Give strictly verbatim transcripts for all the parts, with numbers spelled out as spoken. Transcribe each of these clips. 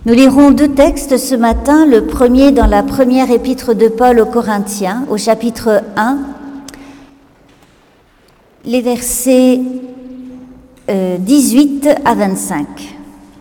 Nous lirons deux textes ce matin, le premier dans la première épître de Paul aux Corinthiens, au chapitre un, les versets euh, dix-huit à vingt-cinq.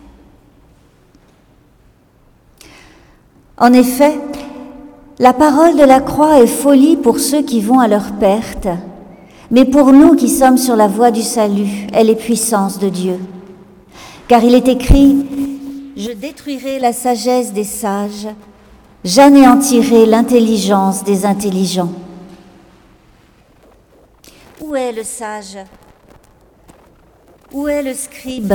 En effet, la parole de la croix est folie pour ceux qui vont à leur perte, mais pour nous qui sommes sur la voie du salut, elle est puissance de Dieu. Car il est écrit: je détruirai la sagesse des sages, j'anéantirai l'intelligence des intelligents. Où est le sage? Où est le scribe?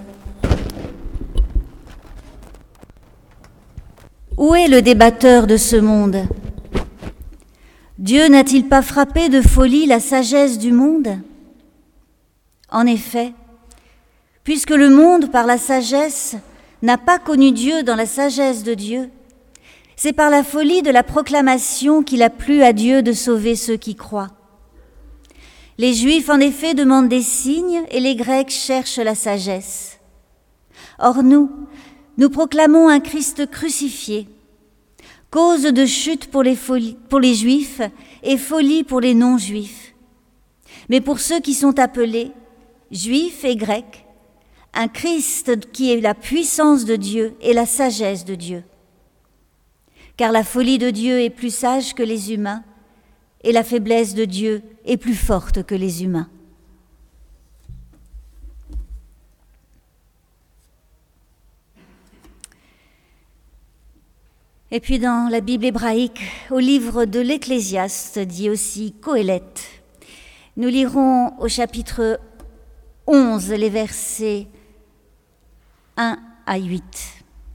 Où est le débatteur de ce monde? Dieu n'a-t-il pas frappé de folie la sagesse du monde? En effet, puisque le monde, par la sagesse, n'a pas connu Dieu dans la sagesse de Dieu, c'est par la folie de la proclamation qu'il a plu à Dieu de sauver ceux qui croient. Les Juifs, en effet, demandent des signes et les Grecs cherchent la sagesse. Or nous, nous proclamons un Christ crucifié, cause de chute pour les, folies, pour les Juifs et folie pour les non-Juifs. Mais pour ceux qui sont appelés, Juifs et Grecs, un Christ qui est la puissance de Dieu et la sagesse de Dieu. Car la folie de Dieu est plus sage que les humains, et la faiblesse de Dieu est plus forte que les humains. Et puis dans la Bible hébraïque, au livre de l'Ecclésiaste, dit aussi Qoéleth, nous lirons au chapitre onze les versets un à huit.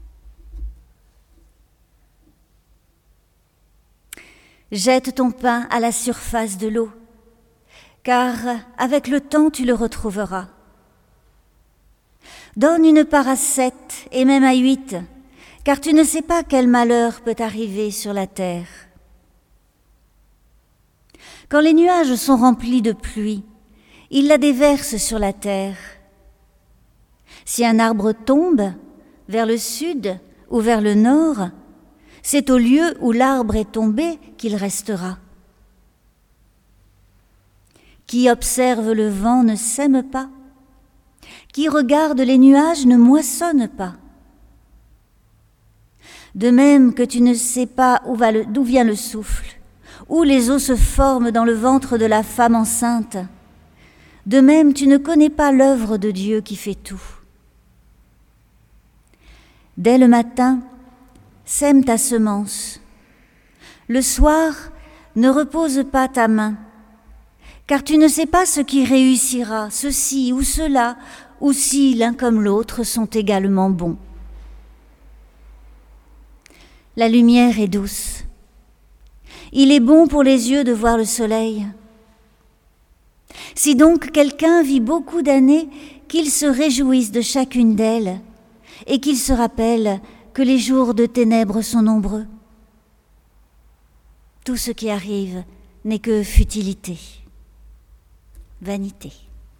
Jette ton pain à la surface de l'eau, car avec le temps tu le retrouveras. Donne une part à sept et même à huit, car tu ne sais pas quel malheur peut arriver sur la terre. Quand les nuages sont remplis de pluie, ils la déversent sur la terre. Si un arbre tombe vers le sud ou vers le nord, c'est au lieu où l'arbre est tombé qu'il restera. Qui observe le vent ne sème pas, qui regarde les nuages ne moissonne pas. De même que tu ne sais pas où va le, d'où vient le souffle, où les eaux se forment dans le ventre de la femme enceinte, de même tu ne connais pas l'œuvre de Dieu qui fait tout. Dès le matin, sème ta semence. Le soir, ne repose pas ta main, car tu ne sais pas ce qui réussira, ceci ou cela, ou si l'un comme l'autre sont également bons. La lumière est douce. Il est bon pour les yeux de voir le soleil. Si donc quelqu'un vit beaucoup d'années, qu'il se réjouisse de chacune d'elles, et qu'il se rappelle que les jours de ténèbres sont nombreux. Tout ce qui arrive n'est que futilité, vanité.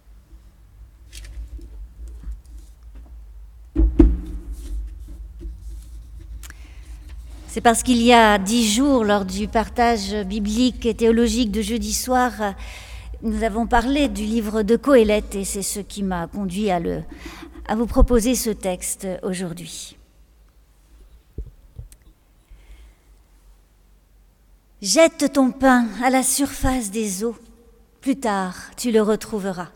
C'est parce qu'il y a dix jours, lors du partage biblique et théologique de jeudi soir, nous avons parlé du livre de Qoéleth et c'est ce qui m'a conduit à, le, à vous proposer ce texte aujourd'hui. Jette ton pain à la surface des eaux, plus tard tu le retrouveras.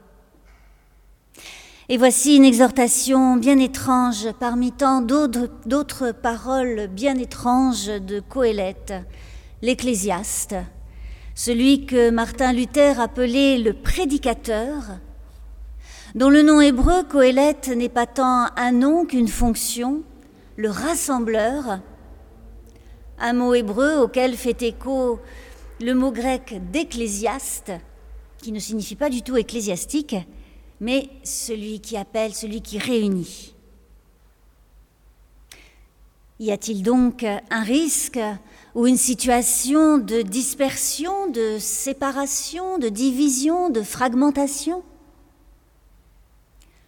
Et voici une exhortation bien étrange parmi tant d'autres, d'autres paroles bien étranges de Qoéleth, l'Ecclésiaste, celui que Martin Luther appelait le prédicateur, dont le nom hébreu Qoéleth n'est pas tant un nom qu'une fonction, le rassembleur, un mot hébreu auquel fait écho le mot grec d'ecclésiaste, qui ne signifie pas du tout ecclésiastique, mais celui qui appelle, celui qui réunit. Y a-t-il donc un risque ou une situation de dispersion, de séparation, de division, de fragmentation ?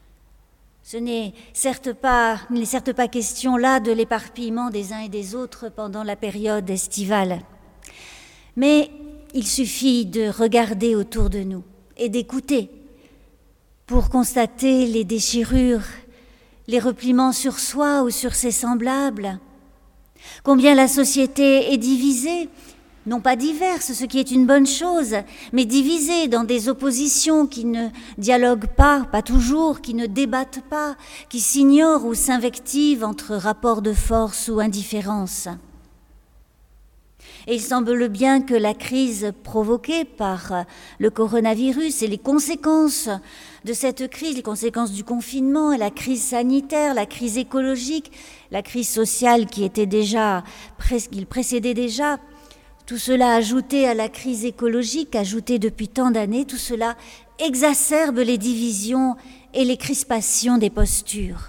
Ce n'est certes pas, il n'est certes pas question là de l'éparpillement des uns et des autres pendant la période estivale. Mais il suffit de regarder autour de nous et d'écouter pour constater les déchirures, les repliements sur soi ou sur ses semblables. Combien la société est divisée, non pas diverse, ce qui est une bonne chose, mais divisée dans des oppositions qui ne dialoguent pas, pas toujours, qui ne débattent pas, qui s'ignorent ou s'invectivent entre rapports de force ou indifférence. Et il semble bien que la crise provoquée par le coronavirus et les conséquences de cette crise, les conséquences du confinement, la crise sanitaire, la crise écologique, la crise sociale qui était déjà, qui précédait déjà, tout cela ajouté à la crise écologique, ajouté depuis tant d'années, tout cela exacerbe les divisions et les crispations des postures.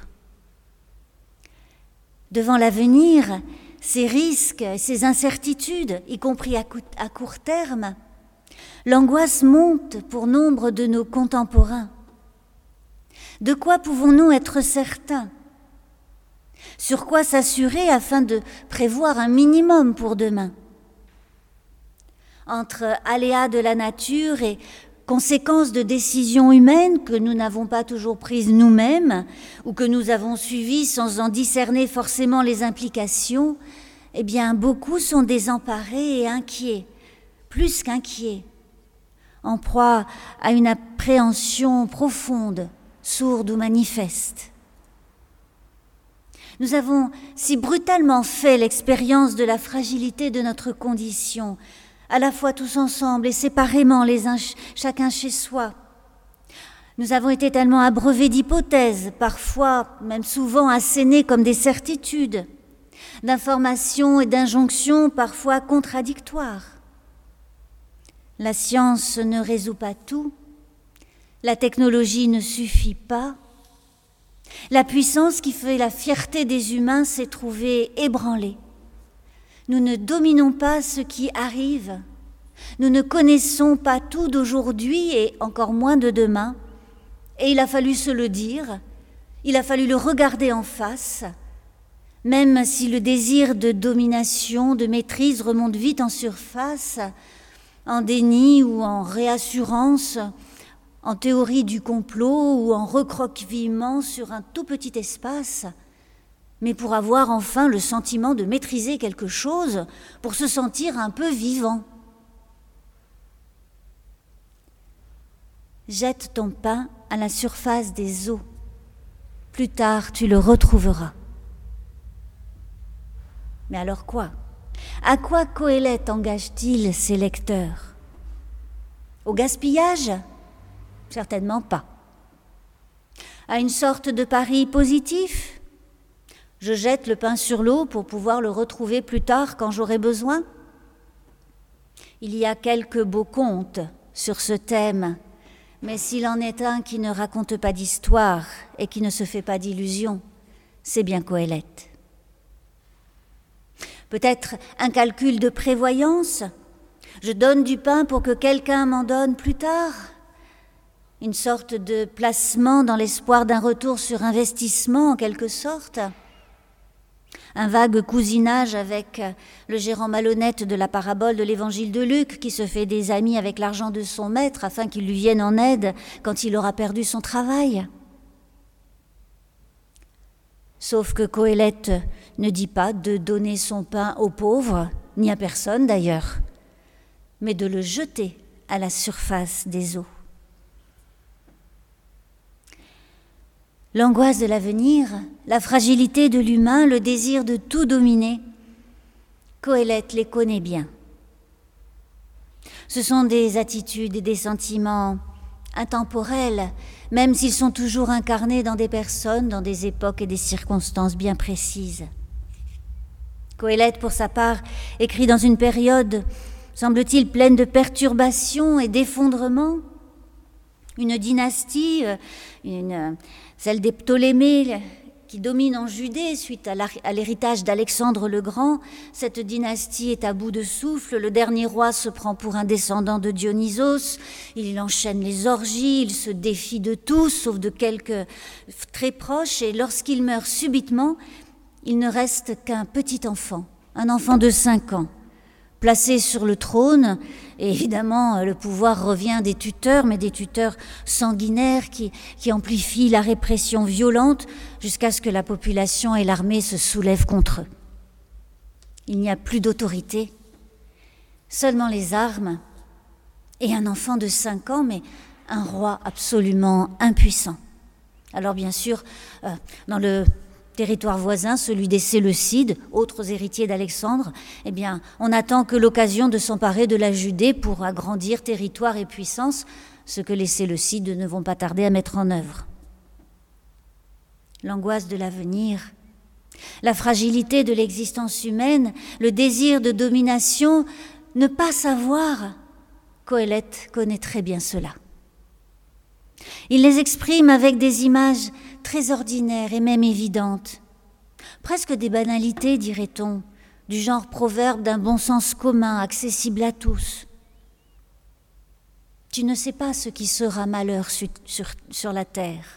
Devant l'avenir, ces risques, ces incertitudes, y compris à court terme, l'angoisse monte pour nombre de nos contemporains. De quoi pouvons-nous être certains? Sur quoi s'assurer afin de prévoir un minimum pour demain? Entre aléas de la nature et conséquences de décisions humaines que nous n'avons pas toujours prises nous-mêmes ou que nous avons suivies sans en discerner forcément les implications, eh bien, beaucoup sont désemparés et inquiets, plus qu'inquiets, en proie à une appréhension profonde, sourde ou manifeste. Nous avons si brutalement fait l'expérience de la fragilité de notre condition, à la fois tous ensemble et séparément, les uns chacun chez soi. Nous avons été tellement abreuvés d'hypothèses, parfois, même souvent assénées comme des certitudes, d'informations et d'injonctions parfois contradictoires. La science ne résout pas tout, la technologie ne suffit pas, la puissance qui fait la fierté des humains s'est trouvée ébranlée. Nous ne dominons pas ce qui arrive. Nous ne connaissons pas tout d'aujourd'hui et encore moins de demain. Et il a fallu se le dire, il a fallu le regarder en face, même si le désir de domination, de maîtrise remonte vite en surface, en déni ou en réassurance, en théorie du complot ou en recroquevillement sur un tout petit espace, mais pour avoir enfin le sentiment de maîtriser quelque chose, pour se sentir un peu vivant. Jette ton pain à la surface des eaux. Plus tard, tu le retrouveras. Mais alors quoi? À quoi Coëlette engage-t-il ses lecteurs? Au gaspillage? Certainement pas. À une sorte de pari positif? Je jette le pain sur l'eau pour pouvoir le retrouver plus tard quand j'aurai besoin? Il y a quelques beaux contes sur ce thème, mais s'il en est un qui ne raconte pas d'histoire et qui ne se fait pas d'illusions, c'est bien Coëlette. Peut-être un calcul de prévoyance? Je donne du pain pour que quelqu'un m'en donne plus tard? Une sorte de placement dans l'espoir d'un retour sur investissement en quelque sorte? Un vague cousinage avec le gérant malhonnête de la parabole de l'évangile de Luc qui se fait des amis avec l'argent de son maître afin qu'il lui vienne en aide quand il aura perdu son travail. Sauf que Coëlette ne dit pas de donner son pain aux pauvres, ni à personne d'ailleurs, mais de le jeter à la surface des eaux. L'angoisse de l'avenir, la fragilité de l'humain, le désir de tout dominer, Coëlette les connaît bien. Ce sont des attitudes et des sentiments intemporels, même s'ils sont toujours incarnés dans des personnes, dans des époques et des circonstances bien précises. Coëlette, pour sa part, écrit dans une période, semble-t-il, pleine de perturbations et d'effondrements. Une dynastie, une, celle des Ptolémées, qui domine en Judée suite à l'héritage d'Alexandre le Grand. Cette dynastie est à bout de souffle. Le dernier roi se prend pour un descendant de Dionysos. Il enchaîne les orgies, il se défie de tous, sauf de quelques très proches. Et lorsqu'il meurt subitement, il ne reste qu'un petit enfant, un enfant de cinq ans, placé sur le trône. Et évidemment, le pouvoir revient des tuteurs, mais des tuteurs sanguinaires qui, qui amplifient la répression violente jusqu'à ce que la population et l'armée se soulèvent contre eux. Il n'y a plus d'autorité, seulement les armes et un enfant de cinq ans, mais un roi absolument impuissant. Alors bien sûr, euh, dans le territoire voisin, celui des Séleucides, autres héritiers d'Alexandre, eh bien, on attend que l'occasion de s'emparer de la Judée pour agrandir territoire et puissance, ce que les Séleucides ne vont pas tarder à mettre en œuvre. L'angoisse de l'avenir, la fragilité de l'existence humaine, le désir de domination, ne pas savoir, Qoéleth connaît très bien cela. Il les exprime avec des images très ordinaires et même évidentes, presque des banalités, dirait-on, du genre proverbe d'un bon sens commun, accessible à tous. Tu ne sais pas ce qui sera malheur sur, sur, sur la terre.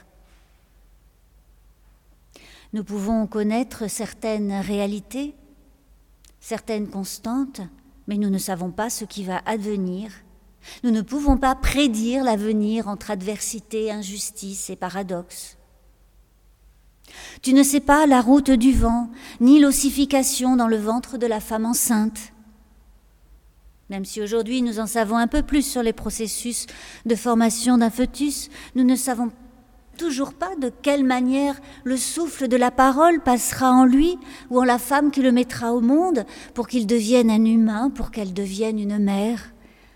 Nous pouvons connaître certaines réalités, certaines constantes, mais nous ne savons pas ce qui va advenir. Nous ne pouvons pas prédire l'avenir entre adversité, injustice et paradoxe. Tu ne sais pas la route du vent, ni l'ossification dans le ventre de la femme enceinte. Même si aujourd'hui nous en savons un peu plus sur les processus de formation d'un fœtus, nous ne savons toujours pas de quelle manière le souffle de la parole passera en lui ou en la femme qui le mettra au monde pour qu'il devienne un humain, pour qu'elle devienne une mère.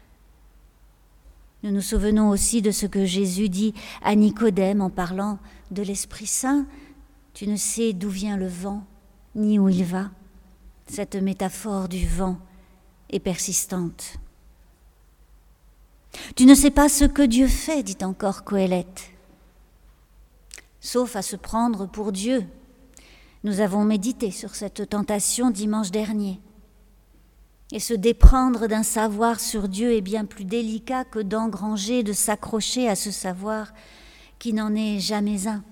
Nous nous souvenons aussi de ce que Jésus dit à Nicodème en parlant de l'Esprit Saint. Tu ne sais d'où vient le vent, ni où il va. Cette métaphore du vent est persistante. Tu ne sais pas ce que Dieu fait, dit encore Qoéleth, sauf à se prendre pour Dieu. Nous avons médité sur cette tentation dimanche dernier. Et se déprendre d'un savoir sur Dieu est bien plus délicat que d'engranger, de s'accrocher à ce savoir qui n'en est jamais un.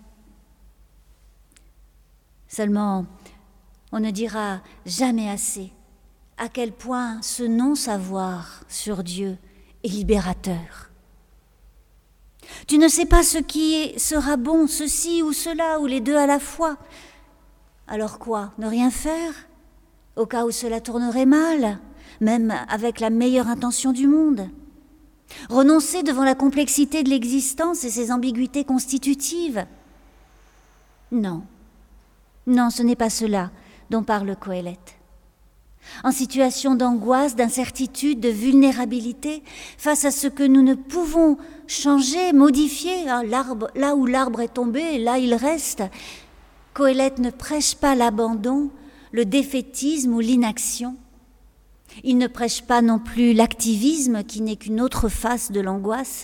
Seulement, on ne dira jamais assez à quel point ce non-savoir sur Dieu est libérateur. Tu ne sais pas ce qui sera bon, ceci ou cela, ou les deux à la fois. Alors quoi, ne rien faire ? Au cas où cela tournerait mal, même avec la meilleure intention du monde. Renoncer devant la complexité de l'existence et ses ambiguïtés constitutives. Non, non, ce n'est pas cela dont parle Qoéleth. En situation d'angoisse, d'incertitude, de vulnérabilité, face à ce que nous ne pouvons changer, modifier, hein, l'arbre, là où l'arbre est tombé, là il reste, Qoéleth ne prêche pas l'abandon, le défaitisme ou l'inaction. Il ne prêche pas non plus l'activisme qui n'est qu'une autre face de l'angoisse.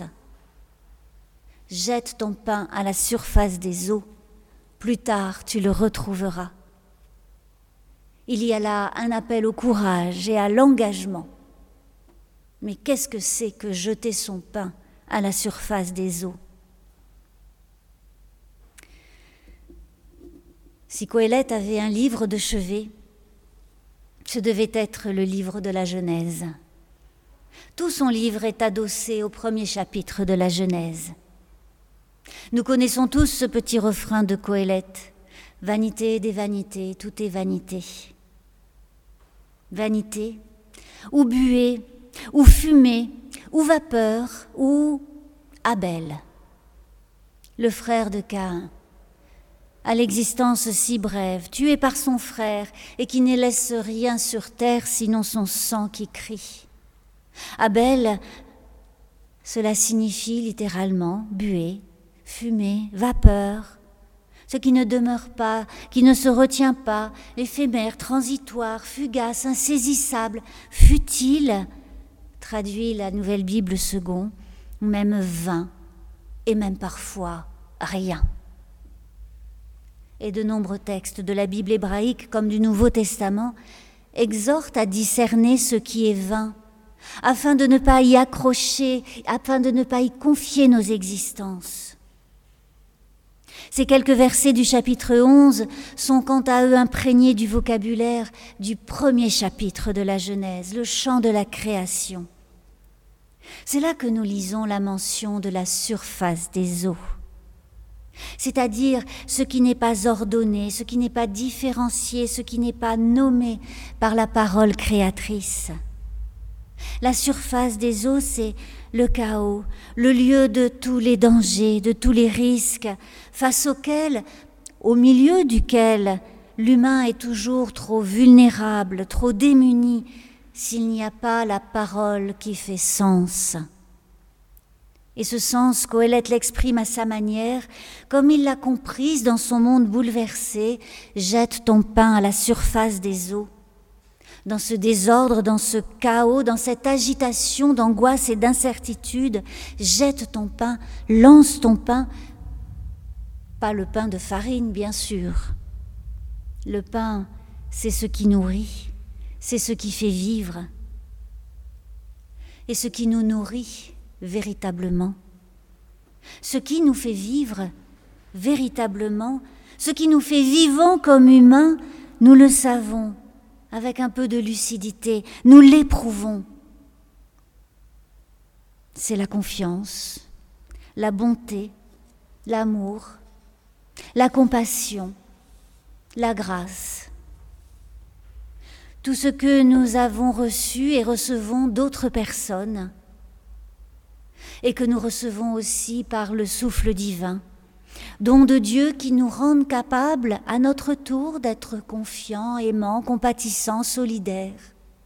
Jette ton pain à la surface des eaux, plus tard tu le retrouveras. Il y a là un appel au courage et à l'engagement. Mais qu'est-ce que c'est que jeter son pain à la surface des eaux ? Si Qoéleth avait un livre de chevet, ce devait être le livre de la Genèse. Tout son livre est adossé au premier chapitre de la Genèse. Nous connaissons tous ce petit refrain de Qoéleth. Vanité des vanités, tout est vanité. Vanité, ou buée, ou fumée, ou vapeur, ou Abel, le frère de Caïn. À l'existence si brève, tué par son frère, et qui ne laisse rien sur terre sinon son sang qui crie. Abel, cela signifie littéralement buée, fumée, vapeur, ce qui ne demeure pas, qui ne se retient pas, éphémère, transitoire, fugace, insaisissable, futile, traduit la Nouvelle Bible Second, même vain, et même parfois rien. Et de nombreux textes de la Bible hébraïque comme du Nouveau Testament exhortent à discerner ce qui est vain, afin de ne pas y accrocher, afin de ne pas y confier nos existences. Ces quelques versets du chapitre onze sont quant à eux imprégnés du vocabulaire du premier chapitre de la Genèse, le chant de la création. C'est là que nous lisons la mention de la surface des eaux, c'est-à-dire ce qui n'est pas ordonné, ce qui n'est pas différencié, ce qui n'est pas nommé par la parole créatrice. La surface des eaux, c'est le chaos, le lieu de tous les dangers, de tous les risques, face auxquels, au milieu duquel l'humain est toujours trop vulnérable, trop démuni, s'il n'y a pas la parole qui fait sens. Et ce sens, Qoheleth l'exprime à sa manière, comme il l'a comprise dans son monde bouleversé, jette ton pain à la surface des eaux. Dans ce désordre, dans ce chaos, dans cette agitation d'angoisse et d'incertitude, jette ton pain, lance ton pain, pas le pain de farine, bien sûr. Le pain, c'est ce qui nourrit, c'est ce qui fait vivre. Et ce qui nous nourrit véritablement, ce qui nous fait vivre véritablement, ce qui nous fait vivants comme humains, nous le savons. Avec un peu de lucidité, nous l'éprouvons. C'est la confiance, la bonté, l'amour, la compassion, la grâce. Tout ce que nous avons reçu et recevons d'autres personnes et que nous recevons aussi par le souffle divin, don de Dieu qui nous rendent capables à notre tour d'être confiants, aimants, compatissants, solidaires.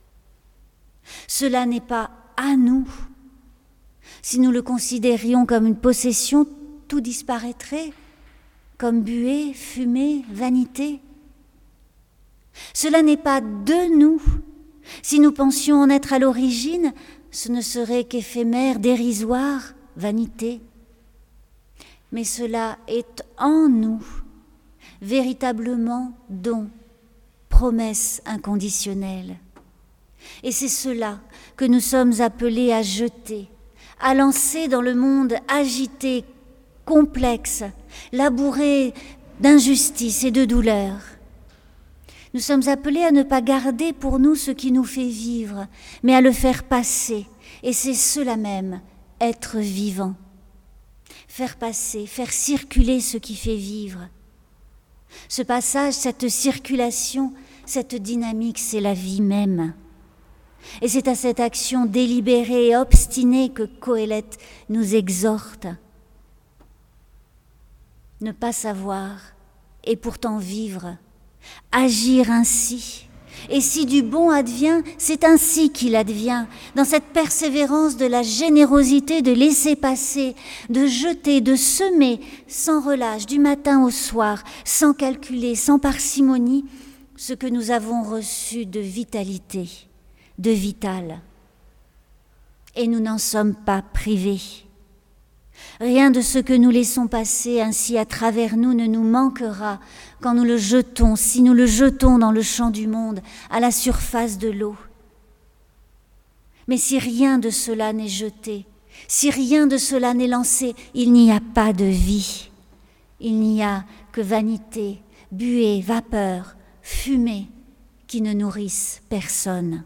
Cela n'est pas à nous. Si nous le considérions comme une possession, tout disparaîtrait, comme buée, fumée, vanité. Cela n'est pas de nous. Si nous pensions en être à l'origine, ce ne serait qu'éphémère, dérisoire, vanité. Mais cela est en nous, véritablement don, promesse inconditionnelle. Et c'est cela que nous sommes appelés à jeter, à lancer dans le monde agité, complexe, labouré d'injustice et de douleur. Nous sommes appelés à ne pas garder pour nous ce qui nous fait vivre, mais à le faire passer. Et c'est cela même, être vivant. Faire passer, faire circuler ce qui fait vivre. Ce passage, cette circulation, cette dynamique, c'est la vie même. Et c'est à cette action délibérée et obstinée que Qoheleth nous exhorte. Ne pas savoir et pourtant vivre, agir ainsi. Et si du bon advient, c'est ainsi qu'il advient, dans cette persévérance de la générosité de laisser passer, de jeter, de semer, sans relâche, du matin au soir, sans calculer, sans parcimonie, ce que nous avons reçu de vitalité, de vital. Et nous n'en sommes pas privés. Rien de ce que nous laissons passer ainsi à travers nous ne nous manquera quand nous le jetons, si nous le jetons dans le champ du monde, à la surface de l'eau. Mais si rien de cela n'est jeté, si rien de cela n'est lancé, il n'y a pas de vie. Il n'y a que vanité, buée, vapeur, fumée qui ne nourrissent personne.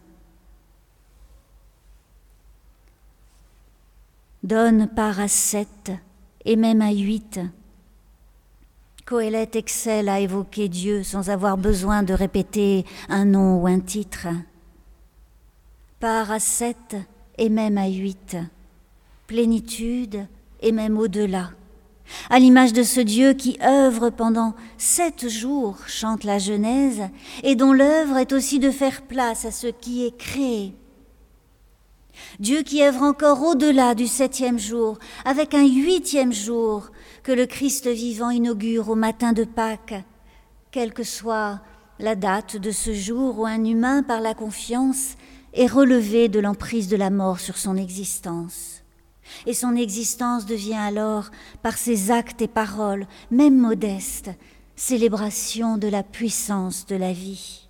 Donne part à sept et même à huit. Qoheleth excelle à évoquer Dieu sans avoir besoin de répéter un nom ou un titre. Part à sept et même à huit. Plénitude et même au-delà. À l'image de ce Dieu qui œuvre pendant sept jours, chante la Genèse, et dont l'œuvre est aussi de faire place à ce qui est créé. Dieu qui œuvre encore au-delà du septième jour, avec un huitième jour que le Christ vivant inaugure au matin de Pâques, quelle que soit la date de ce jour où un humain, par la confiance, est relevé de l'emprise de la mort sur son existence. Et son existence devient alors, par ses actes et paroles, même modestes, célébration de la puissance de la vie.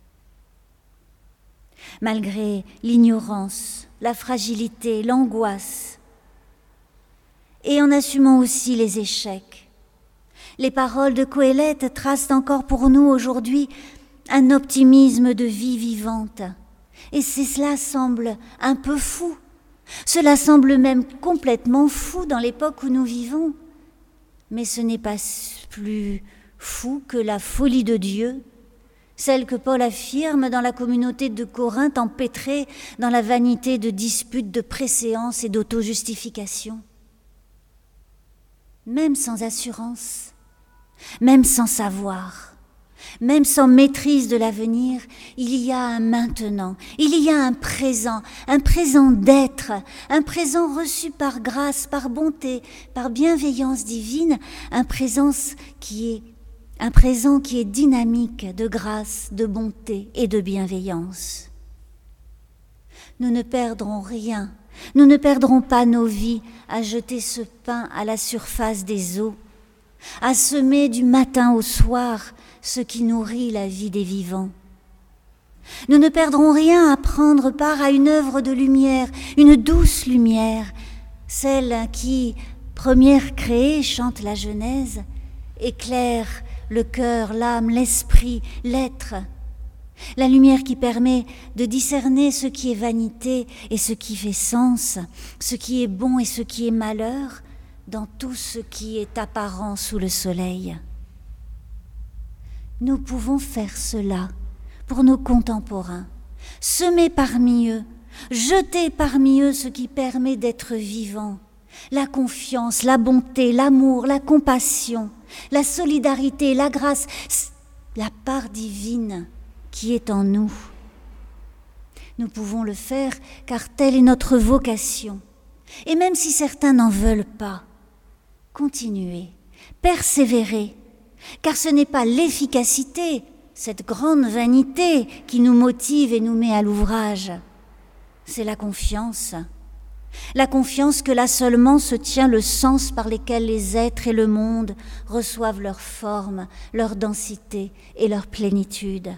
Malgré l'ignorance, la fragilité, l'angoisse, et en assumant aussi les échecs, les paroles de Qoéleth tracent encore pour nous aujourd'hui un optimisme de vie vivante. Et cela semble un peu fou. Cela semble même complètement fou dans l'époque où nous vivons. Mais ce n'est pas plus fou que la folie de Dieu, celle que Paul affirme dans la communauté de Corinthe empêtrée dans la vanité de disputes, de préséance et d'auto-justification. Même sans assurance, même sans savoir, même sans maîtrise de l'avenir, il y a un maintenant, il y a un présent, un présent d'être, un présent reçu par grâce, par bonté, par bienveillance divine, un présent qui est, un présent qui est dynamique de grâce, de bonté et de bienveillance. Nous ne perdrons rien, nous ne perdrons pas nos vies à jeter ce pain à la surface des eaux, à semer du matin au soir ce qui nourrit la vie des vivants. Nous ne perdrons rien à prendre part à une œuvre de lumière, une douce lumière, celle qui, première créée, chante la Genèse, éclaire le cœur, l'âme, l'esprit, l'être. La lumière qui permet de discerner ce qui est vanité et ce qui fait sens, ce qui est bon et ce qui est malheur, dans tout ce qui est apparent sous le soleil. Nous pouvons faire cela pour nos contemporains, semer parmi eux, jeter parmi eux ce qui permet d'être vivant, la confiance, la bonté, l'amour, la compassion, la solidarité, la grâce, la part divine qui est en nous. Nous pouvons le faire car telle est notre vocation. Et même si certains n'en veulent pas, continuez, persévérez, car ce n'est pas l'efficacité, cette grande vanité qui nous motive et nous met à l'ouvrage. C'est la confiance. La confiance que là seulement se tient le sens par lesquels les êtres et le monde reçoivent leur forme, leur densité et leur plénitude.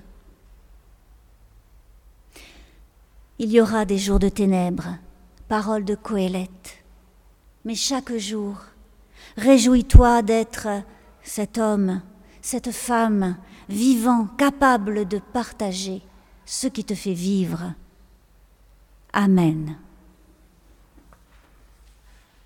Il y aura des jours de ténèbres, parole de Qoéleth, mais chaque jour, réjouis-toi d'être cet homme, cette femme, vivant, capable de partager ce qui te fait vivre. Amen.